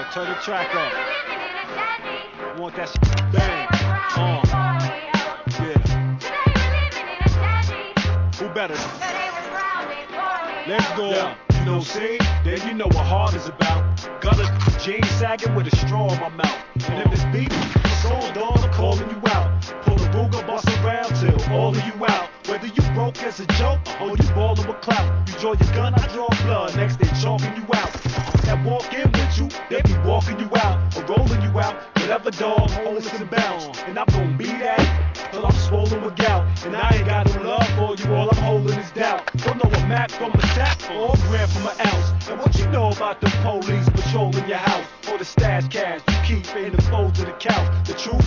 Turn the track up. Want that shit bang. Yeah. Who better? Let's go. Yeah. You know, see, then you know what hard is about. Got a jeans sagging with a straw in my mouth. And if it's beat, soul dog, I'm calling you out. Pull the Ruger, bust around till all of you out. Whether you broke as a joke or you ballin' with clout. You draw your gun, I draw blood. Next they chalking you out. That walk in with you, they be walking you out or rolling you out. Whatever dog, hold us in bounds. And I'm gon' be that till I'm swollen with gout. And I ain't got no love for you, all I'm holding is doubt. Don't know a map from a sack or a gram from an ounce. And what you know about the police patrolling your house or the stash cash you keep in the folds of the couch? The truth